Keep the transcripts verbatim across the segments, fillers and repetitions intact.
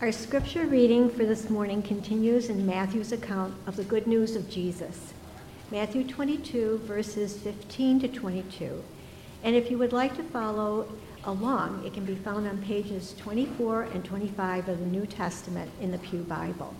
Our scripture reading for this morning continues in Matthew's account of the good news of Jesus. Matthew twenty-two, verses fifteen to twenty-two. And if you would like to follow along, it can be found on pages twenty-four and twenty-five of the New Testament in the Pew Bible.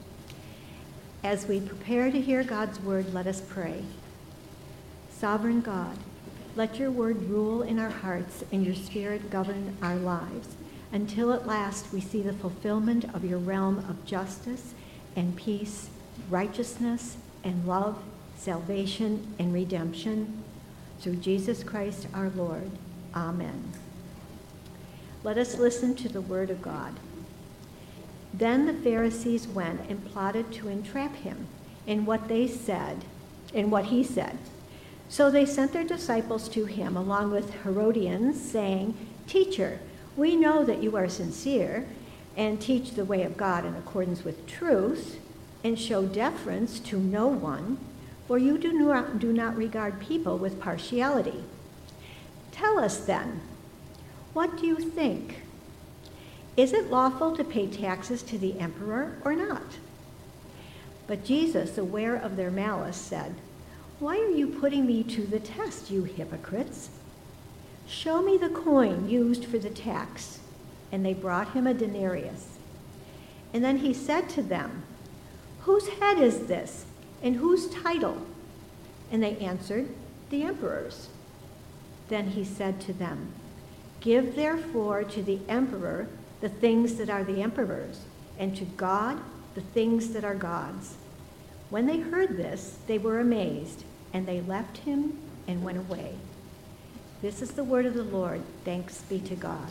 As we prepare to hear God's word, let us pray. Sovereign God, let your word rule in our hearts and your spirit govern our lives, until at last we see the fulfillment of your realm of justice and peace, righteousness and love, salvation and redemption, through Jesus Christ our Lord. Amen. Let us listen to the word of God. Then the Pharisees went and plotted to entrap him in what they said, in what he said. So they sent their disciples to him along with Herodians, saying, "Teacher, we know that you are sincere and teach the way of God in accordance with truth and show deference to no one, for you do not, do not regard people with partiality. Tell us then, what do you think? Is it lawful to pay taxes to the emperor or not?" But Jesus, aware of their malice, said, "Why are you putting me to the test, you hypocrites? Show me the coin used for the tax." And they brought him a denarius. And then he said to them, "Whose head is this, and whose title?" And they answered, "The emperor's." Then he said to them, "Give therefore to the emperor the things that are the emperor's, and to God the things that are God's." When they heard this, they were amazed, and they left him and went away. This is the word of the Lord. Thanks be to God.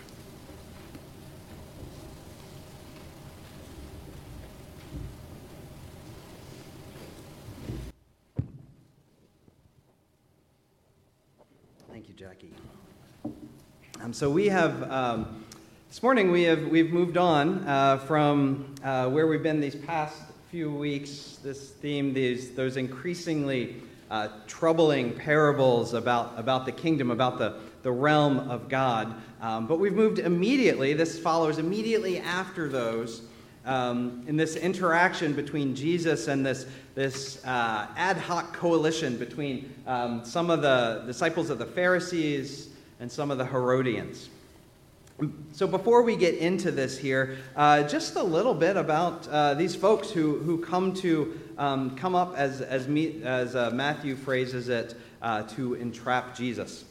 Thank you, Jackie. Um, so we have, um, this morning we have, we've moved on uh, from uh, where we've been these past few weeks, this theme, these those increasingly uh, troubling parables about, about the kingdom, about the, the realm of God. Um, but we've moved immediately, this follows immediately after those, um, in this interaction between Jesus and this, this uh, ad hoc coalition between um, some of the disciples of the Pharisees and some of the Herodians. So before we get into this here, uh, just a little bit about uh, these folks who, who come to um, come up, as as, me, as uh, Matthew phrases it, uh, to entrap Jesus.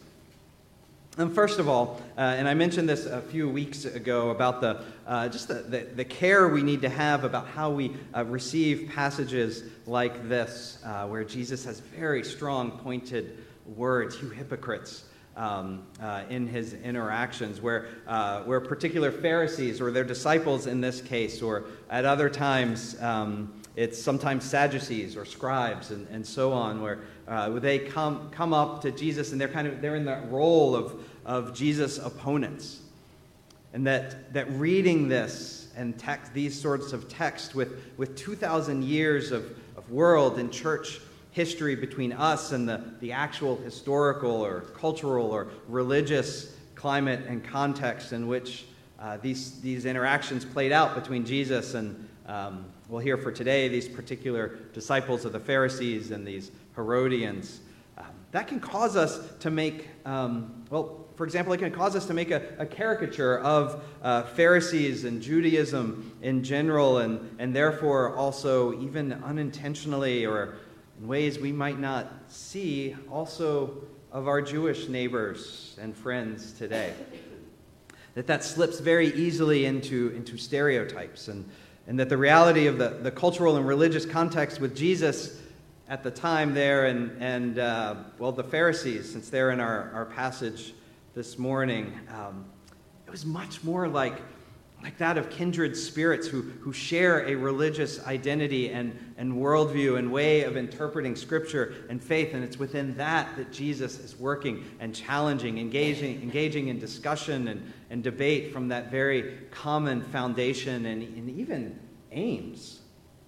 And first of all, uh, and I mentioned this a few weeks ago about the uh, just the, the, the care we need to have about how we uh, receive passages like this, uh, where Jesus has very strong, pointed words, "You hypocrites." Um, uh, in his interactions, where uh, where particular Pharisees or their disciples in this case, or at other times um, it's sometimes Sadducees or scribes and, and so on, where uh, they come come up to Jesus and they're kind of they're in that role of of Jesus' opponents, and that that reading this and text these sorts of texts with with two thousand years of of world and church history between us and the, the actual historical or cultural or religious climate and context in which uh, these, these interactions played out between Jesus and, um, we'll hear for today, these particular disciples of the Pharisees and these Herodians. Um, that can cause us to make, um, well, for example, it can cause us to make a, a caricature of uh, Pharisees and Judaism in general, and, and therefore also even unintentionally or in ways we might not see also of our Jewish neighbors and friends today. That that slips very easily into, into stereotypes, and, and that the reality of the, the cultural and religious context with Jesus at the time there and, and uh, well, the Pharisees, since they're in our, our passage this morning, um, it was much more like like that of kindred spirits who, who share a religious identity and, and worldview and way of interpreting Scripture and faith. And it's within that that Jesus is working and challenging, engaging, engaging in discussion and, and debate from that very common foundation and, and even aims.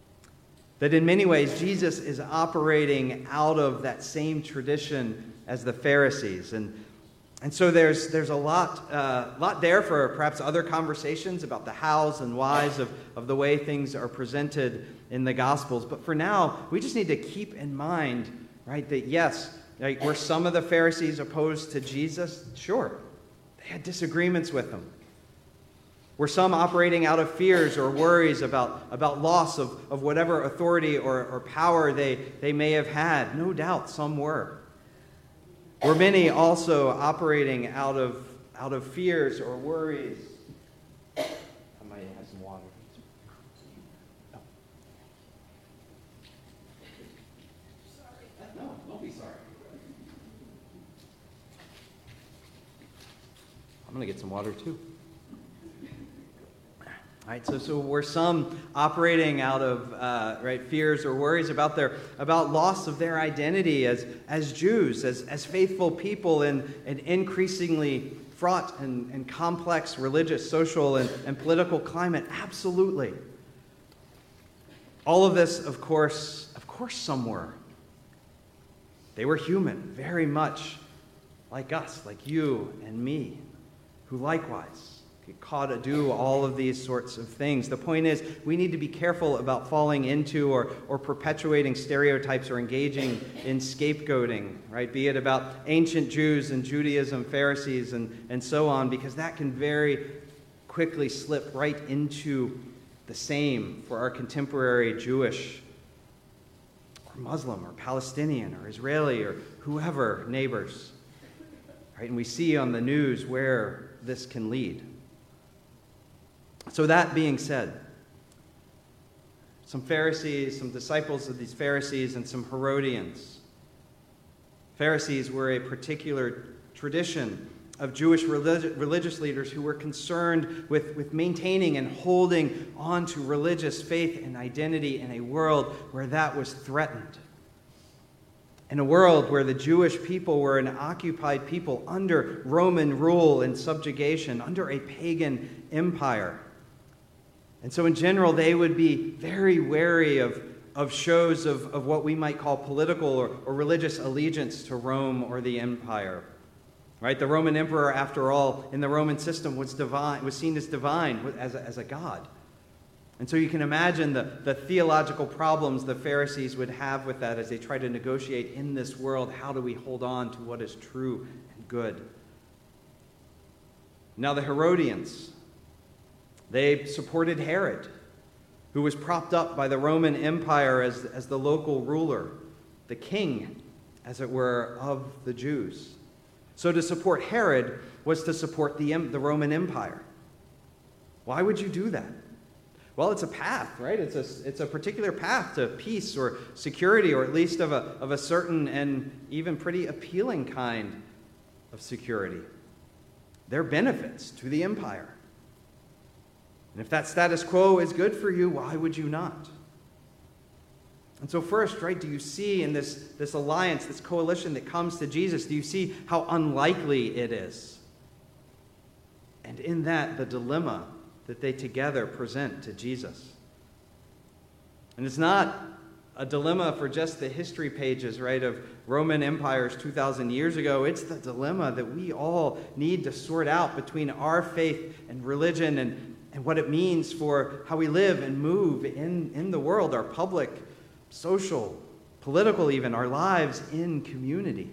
That in many ways, Jesus is operating out of that same tradition as the Pharisees. And And so there's there's a lot uh, lot there for perhaps other conversations about the hows and whys of, of the way things are presented in the Gospels. But for now, we just need to keep in mind, right, that yes, like, were some of the Pharisees opposed to Jesus? Sure. They had disagreements with him. Were some operating out of fears or worries about, about loss of, of whatever authority or, or power they, they may have had? No doubt some were. Were many also operating out of, out of fears or worries? I might have some water. No. Sorry. No, don't be sorry. I'm going to get some water too. All right, so so were some operating out of uh, right fears or worries about their about loss of their identity as as Jews, as as faithful people in an increasingly fraught and, and complex religious, social, and, and political climate? Absolutely. All of this, of course, of course, some were. They were human, very much like us, like you and me, who likewise get caught to do all of these sorts of things. The point is, we need to be careful about falling into or, or perpetuating stereotypes or engaging in scapegoating, right? Be it about ancient Jews and Judaism, Pharisees, and, and so on, because that can very quickly slip right into the same for our contemporary Jewish or Muslim or Palestinian or Israeli or whoever neighbors, right? And we see on the news where this can lead. So that being said, some Pharisees, some disciples of these Pharisees, and some Herodians. Pharisees were a particular tradition of Jewish religi- religious leaders who were concerned with, with maintaining and holding on to religious faith and identity in a world where that was threatened. In a world where the Jewish people were an occupied people under Roman rule and subjugation, under a pagan empire. And so in general, they would be very wary of, of shows of, of what we might call political or, or religious allegiance to Rome or the empire. Right? The Roman emperor, after all, in the Roman system was divine, was seen as divine, as a, as a god. And so you can imagine the, the theological problems the Pharisees would have with that as they try to negotiate in this world. How do we hold on to what is true and good? Now the Herodians, they supported Herod, who was propped up by the Roman Empire as, as the local ruler, the king, as it were, of the Jews. So to support Herod was to support the, the Roman Empire. Why would you do that? Well, it's a path, right? It's a, it's a particular path to peace or security, or at least of a, of a certain and even pretty appealing kind of security. There are benefits to the empire. And if that status quo is good for you, why would you not? And so first, right, do you see in this, this alliance, this coalition that comes to Jesus, do you see how unlikely it is? And in that, the dilemma that they together present to Jesus. And it's not a dilemma for just the history pages, right, of Roman empires two thousand years ago. It's the dilemma that we all need to sort out between our faith and religion and and what it means for how we live and move in, in the world, our public, social, political even, our lives in community.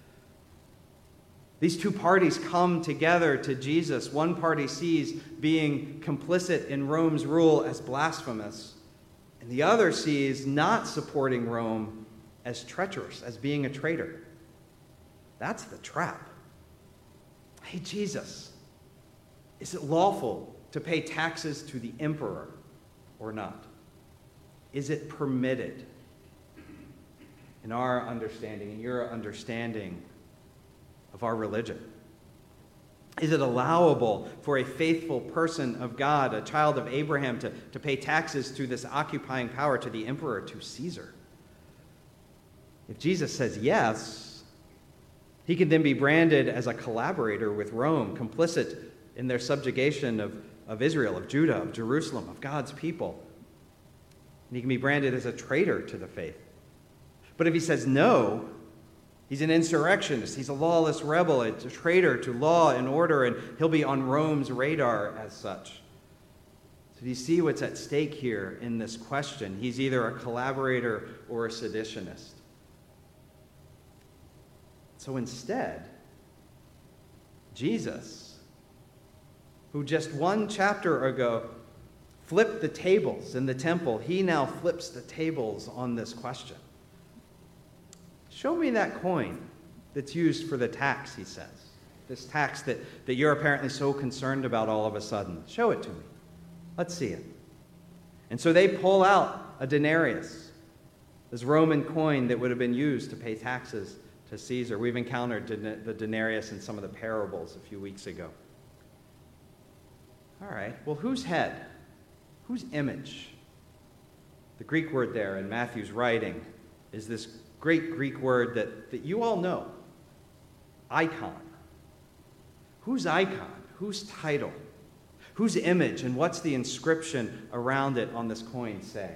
These two parties come together to Jesus. One party sees being complicit in Rome's rule as blasphemous, and the other sees not supporting Rome as treacherous, as being a traitor. That's the trap. Hey, Jesus, is it lawful to pay taxes to the emperor or not? Is it permitted in our understanding, in your understanding of our religion? Is it allowable for a faithful person of God, a child of Abraham, to, to pay taxes to this occupying power, to the emperor, to Caesar? If Jesus says yes, he can then be branded as a collaborator with Rome, complicit in their subjugation of of Israel, of Judah, of Jerusalem, of God's people. And he can be branded as a traitor to the faith. But if he says no, He's an insurrectionist. He's a lawless rebel, a traitor to law and order, and he'll be on Rome's radar as such. So do you see what's at stake here in this question? He's either a collaborator or a seditionist. So instead, Jesus, who just one chapter ago flipped the tables in the temple, he now flips the tables on this question. Show me that coin that's used for the tax, he says. This tax that, that you're apparently so concerned about all of a sudden. Show it to me. Let's see it. And so they pull out a denarius, this Roman coin that would have been used to pay taxes to Caesar. We've encountered the denarius in some of the parables a few weeks ago. All right, well, whose head? Whose image? The Greek word there in Matthew's writing is this great Greek word that, that you all know, icon. Whose icon? Whose title? Whose image? And what's the inscription around it on this coin say?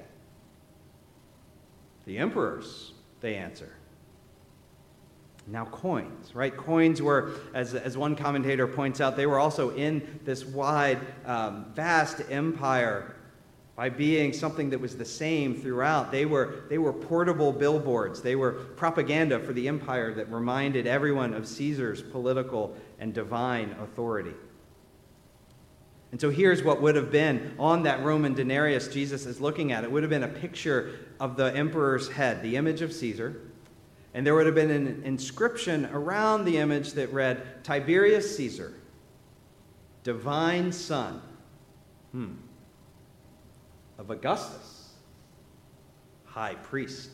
The emperor's, they answer. Now coins, right? Coins were, as, as one commentator points out, they were also in this wide, um, vast empire by being something that was the same throughout. They were, they were portable billboards. They were propaganda for the empire that reminded everyone of Caesar's political and divine authority. And so here's what would have been on that Roman denarius Jesus is looking at. It would have been a picture of the emperor's head, the image of Caesar. And there would have been an inscription around the image that read, Tiberius Caesar, divine son hmm, of Augustus, high priest.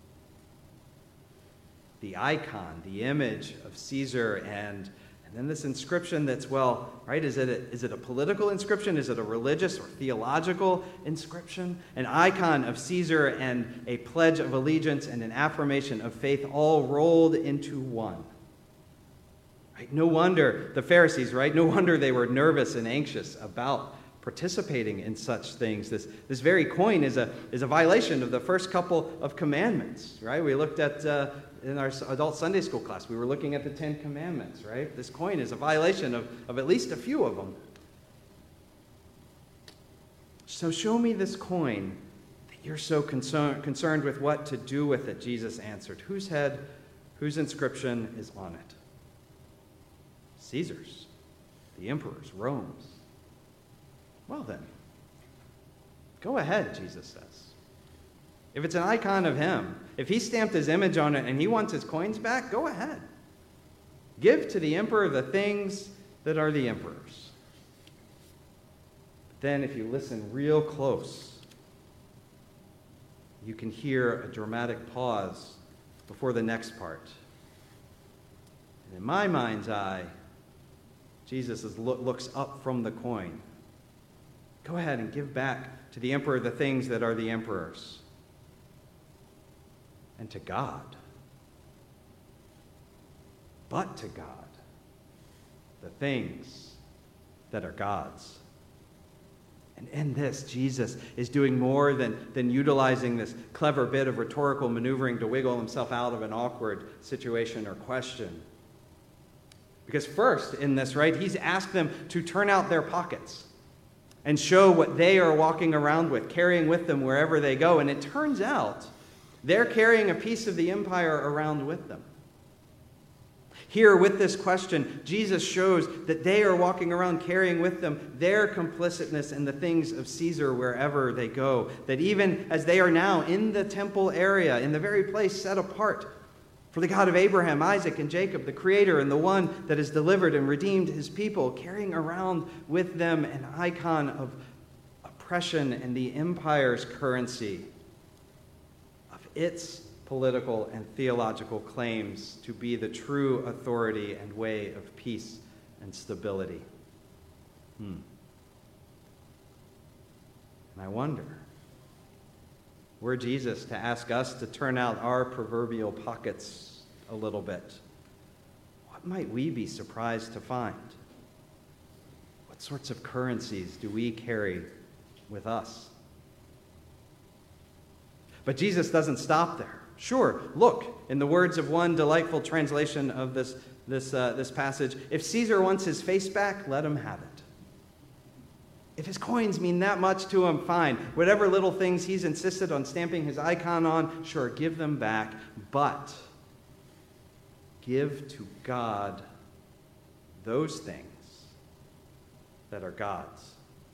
The icon, the image of Caesar, and, and then this inscription that's, well, right, is it, a, is it a political inscription? Is it a religious or theological inscription? An icon of Caesar and a pledge of allegiance and an affirmation of faith all rolled into one. Right? No wonder the Pharisees, right? No wonder they were nervous and anxious about participating in such things. This, this very coin is a, is a violation of the first couple of commandments, right? We looked at, uh, in our adult Sunday school class, we were looking at the Ten Commandments, right? This coin is a violation of, of at least a few of them. So show me this coin that you're so concern, concerned with what to do with it, Jesus answered. Whose head, whose inscription is on it? Caesar's, the emperor's, Rome's. Well then, go ahead, Jesus says. If it's an icon of him, if he stamped his image on it and he wants his coins back, go ahead. Give to the emperor the things that are the emperor's. But then if you listen real close, you can hear a dramatic pause before the next part. And in my mind's eye, Jesus is, lo- looks up from the coin. Go ahead and give back to the emperor the things that are the emperor's. And to God. But to God. The things that are God's. And in this, Jesus is doing more than, than utilizing this clever bit of rhetorical maneuvering to wiggle himself out of an awkward situation or question. Because first in this, right, he's asked them to turn out their pockets and show what they are walking around with, carrying with them wherever they go. And it turns out they're carrying a piece of the empire around with them. Here, with this question, Jesus shows that they are walking around carrying with them their complicitness in the things of Caesar wherever they go. That even as they are now in the temple area, in the very place set apart for the God of Abraham, Isaac, and Jacob, the Creator, and the one that has delivered and redeemed his people, carrying around with them an icon of oppression and the empire's currency, of its political and theological claims to be the true authority and way of peace and stability. Hmm. And I wonder, were Jesus to ask us to turn out our proverbial pockets a little bit, what might we be surprised to find? What sorts of currencies do we carry with us? But Jesus doesn't stop there. Sure, look, in the words of one delightful translation of this, this, uh, this passage, if Caesar wants his face back, let him have it. If his coins mean that much to him, fine. Whatever little things he's insisted on stamping his icon on, sure, give them back. But give to God those things that are God's.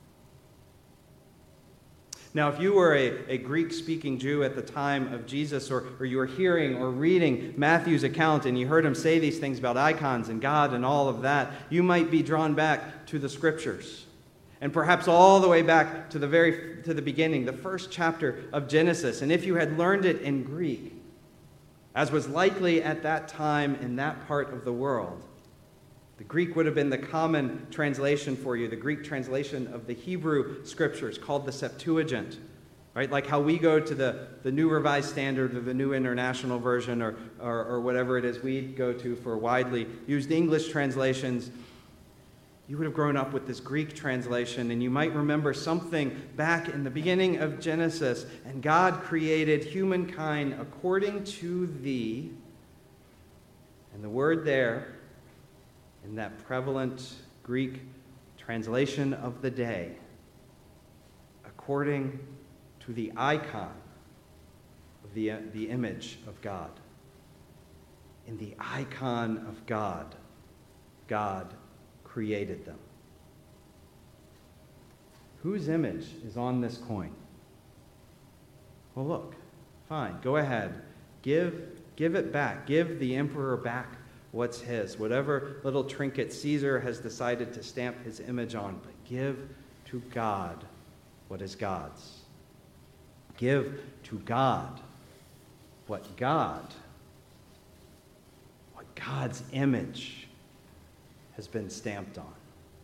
Now, if you were a, a Greek-speaking Jew at the time of Jesus, or, or you were hearing or reading Matthew's account and you heard him say these things about icons and God and all of that, you might be drawn back to the Scriptures. And perhaps all the way back to the very to the beginning, the first chapter of Genesis. And if you had learned it in Greek, as was likely at that time in that part of the world, the Greek would have been the common translation for you, the Greek translation of the Hebrew Scriptures called the Septuagint, right? Like how we go to the, the New Revised Standard or the New International Version or, or, or whatever it is we go to for widely used English translations. You would have grown up with this Greek translation, and you might remember something back in the beginning of Genesis, and God created humankind according to thee, and the word there, in that prevalent Greek translation of the day, according to the icon of the, uh, the image of God. In the icon of God, God created them. Whose image is on this coin? Well, look, fine, go ahead. Give, give it back. Give the emperor back what's his. Whatever little trinket Caesar has decided to stamp his image on, but give to God what is God's. Give to God what God, what God's image has been stamped on.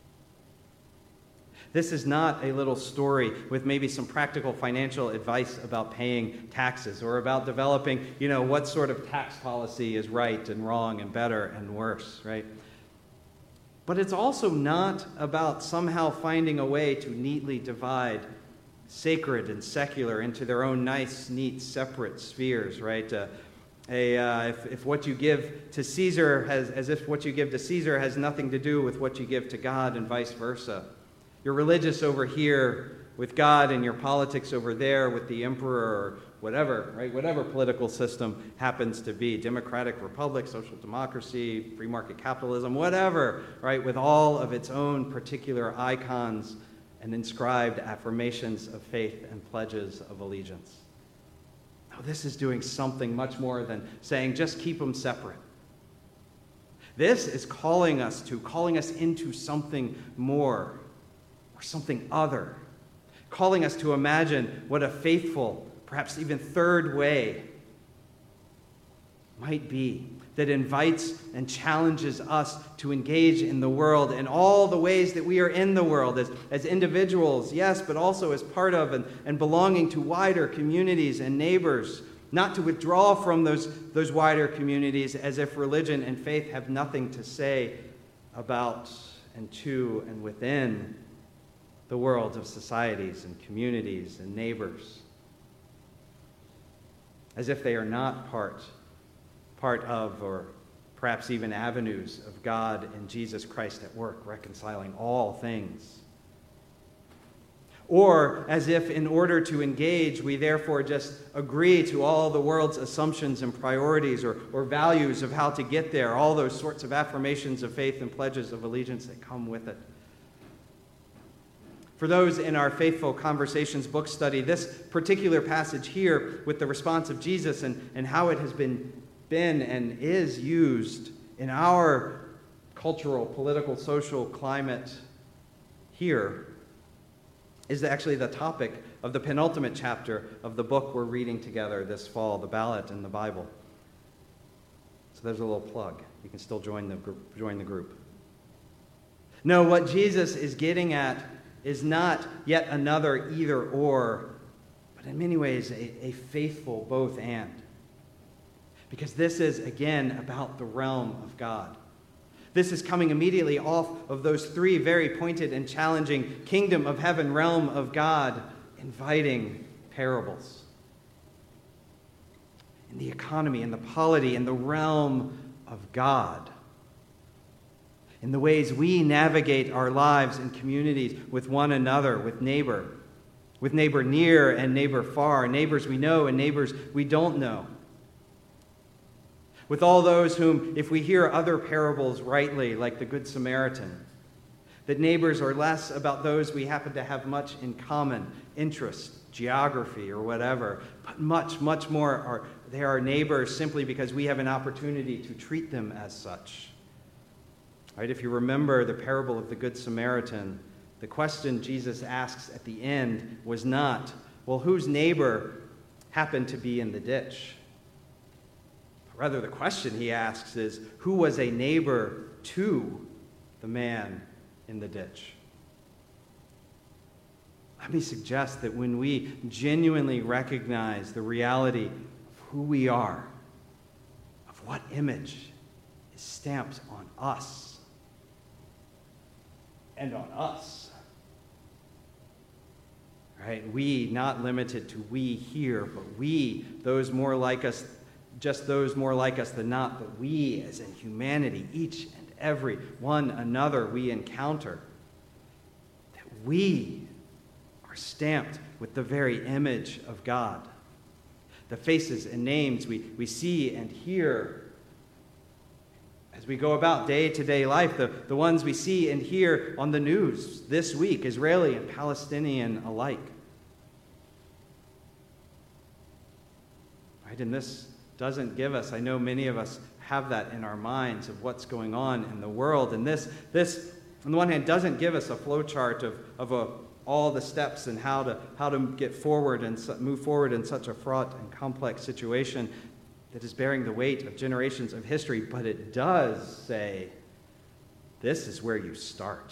This is not a little story with maybe some practical financial advice about paying taxes or about developing, you know, what sort of tax policy is right and wrong and better and worse, right? But it's also not about somehow finding a way to neatly divide sacred and secular into their own nice, neat, separate spheres, right? Uh, A, uh, if, if what you give to Caesar has, as if what you give to Caesar has nothing to do with what you give to God and vice versa. You're religious over here with God and your politics over there with the emperor or whatever, right? Whatever political system happens to be. Democratic republic, social democracy, free market capitalism, whatever, right? With all of its own particular icons and inscribed affirmations of faith and pledges of allegiance. This is doing something much more than saying, just keep them separate. This is calling us to, calling us into something more, or something other. Calling us to imagine what a faithful, perhaps even third way might be, that invites and challenges us to engage in the world in all the ways that we are in the world, as, as individuals, yes, but also as part of and, and belonging to wider communities and neighbors, not to withdraw from those, those wider communities as if religion and faith have nothing to say about and to and within the world of societies and communities and neighbors, as if they are not part part of, or perhaps even avenues of God and Jesus Christ at work, reconciling all things. Or as if in order to engage, we therefore just agree to all the world's assumptions and priorities or, or values of how to get there, all those sorts of affirmations of faith and pledges of allegiance that come with it. For those in our Faithful Conversations book study, this particular passage here with the response of Jesus and, and how it has been been and is used in our cultural, political, social climate here is actually the topic of the penultimate chapter of the book we're reading together this fall, The Ballot in the Bible. So there's a little plug. You can still join the group. Join the group. No, what Jesus is getting at is not yet another either or, but in many ways a, a faithful both and. Because this is, again, about the realm of God. This is coming immediately off of those three very pointed and challenging kingdom of heaven, realm of God, inviting parables. in the economy, in the polity, in the realm of God, in the ways we navigate our lives and communities with one another, with neighbor, with neighbor near and neighbor far, neighbors we know and neighbors we don't know. With all those whom, if we hear other parables rightly, like the Good Samaritan, that neighbors are less about those we happen to have much in common, interest, geography, or whatever, but much, much more are they are neighbors simply because we have an opportunity to treat them as such. Right? If you remember the parable of the Good Samaritan, the question Jesus asks at the end was not, well, whose neighbor happened to be in the ditch? Rather, the question he asks is, who was a neighbor to the man in the ditch? Let me suggest that when we genuinely recognize the reality of who we are, of what image is stamped on us, and on us, right? We, not limited to we here, but we, those more like us, just those more like us than not, but we as in humanity, each and every one another we encounter, that we are stamped with the very image of God. The faces and names we, we see and hear as we go about day-to-day life, the, the ones we see and hear on the news this week, Israeli and Palestinian alike. Right? And this doesn't give us, I know many of us have that in our minds of what's going on in the world. And this, this on the one hand, doesn't give us a flowchart of, of a, all the steps and how to, how to get forward and move forward in such a fraught and complex situation that is bearing the weight of generations of history, but it does say, this is where you start.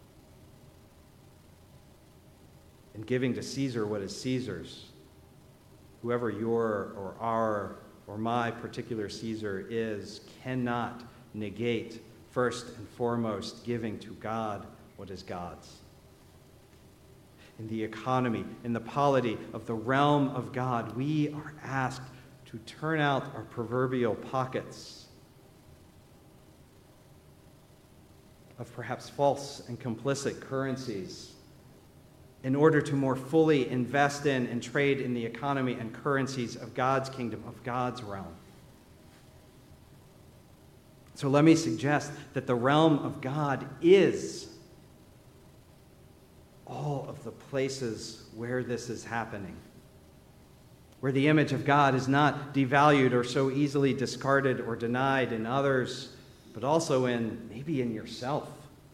In giving to Caesar what is Caesar's, whoever your or our or my particular Caesar is, cannot negate, first and foremost, giving to God what is God's. In the economy, in the polity of the realm of God, we are asked to turn out our proverbial pockets of perhaps false and complicit currencies in order to more fully invest in and trade in the economy and currencies of God's kingdom, of God's realm. So let me suggest that the realm of God is all of the places where this is happening, where the image of God is not devalued or so easily discarded or denied in others, but also in maybe in yourself.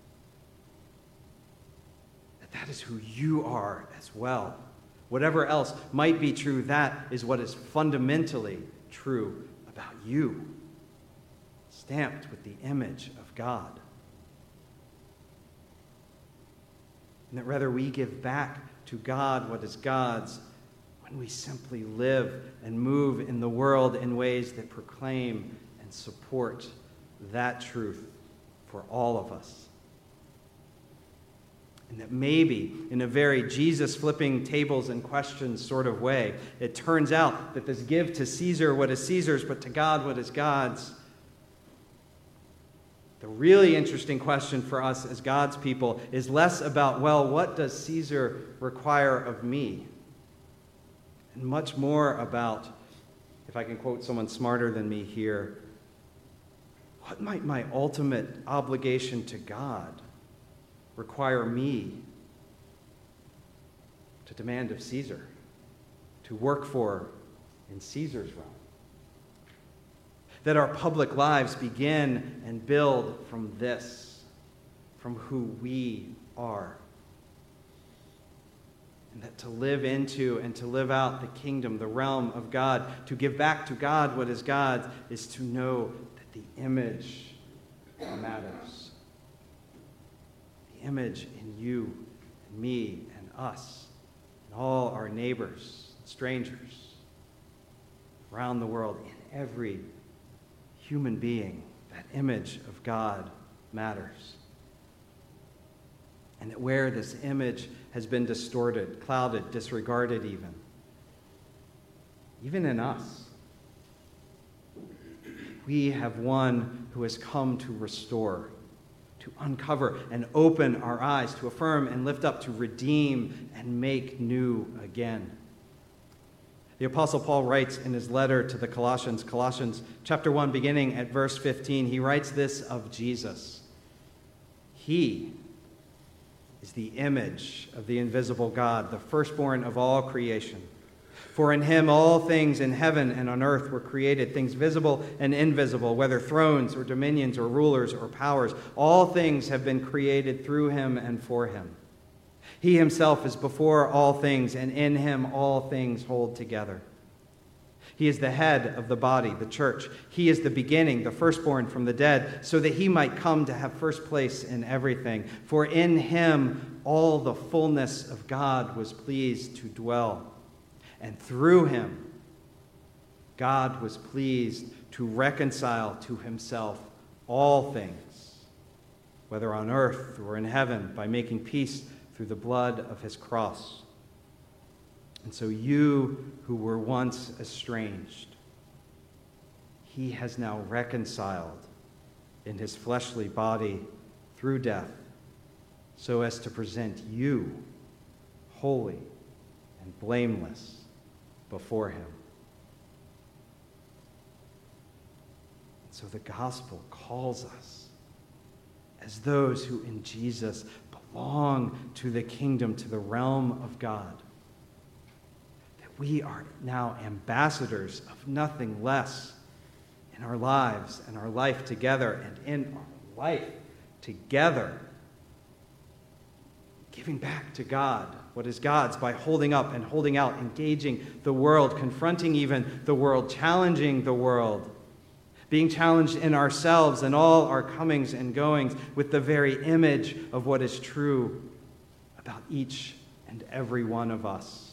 That that is who you are as well. Whatever else might be true, that is what is fundamentally true about you, stamped with the image of God. And that rather we give back to God what is God's when we simply live and move in the world in ways that proclaim and support that truth for all of us. And that maybe in a very Jesus-flipping tables and questions sort of way, it turns out that this give to Caesar what is Caesar's, but to God what is God's. The really interesting question for us as God's people is less about, well, what does Caesar require of me? And much more about, if I can quote someone smarter than me here, what might my ultimate obligation to God require me to demand of Caesar, to work for in Caesar's realm? That our public lives begin and build from this, from who we are. And that to live into and to live out the kingdom, the realm of God, to give back to God what is God's, is to know that the image matters. The image in you and me and us and all our neighbors and strangers around the world, in every human being, that image of God matters. And that where this image has been distorted, clouded, disregarded even, even in us, we have one who has come to restore, to uncover and open our eyes, to affirm and lift up, to redeem and make new again. The Apostle Paul writes in his letter to the Colossians, Colossians chapter one, beginning at verse fifteen, he writes this of Jesus. He is the image of the invisible God, the firstborn of all creation. For in him all things in heaven and on earth were created, things visible and invisible, whether thrones or dominions or rulers or powers. All things have been created through him and for him. He himself is before all things, and in him all things hold together. He is the head of the body, the church. He is the beginning, the firstborn from the dead, so that he might come to have first place in everything. For in him all the fullness of God was pleased to dwell. And through him, God was pleased to reconcile to himself all things, whether on earth or in heaven, by making peace through the blood of his cross. And so you who were once estranged, he has now reconciled in his fleshly body through death, so as to present you holy and blameless before him. So the gospel calls us as those who in Jesus belong to the kingdom, to the realm of God, that we are now ambassadors of nothing less in our lives and our life together, and in our life together, giving back to God what is God's by holding up and holding out, engaging the world, confronting even the world, challenging the world, being challenged in ourselves and all our comings and goings with the very image of what is true about each and every one of us.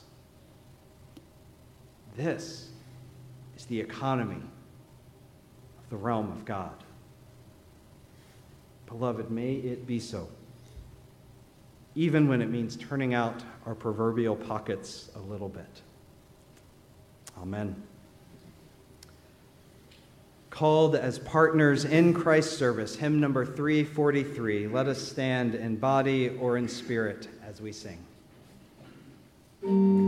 This is the economy of the realm of God. Beloved, may it be so, even when it means turning out our proverbial pockets a little bit. Amen. Called as partners in Christ's service, hymn number three forty-three. Let us stand in body or in spirit as we sing.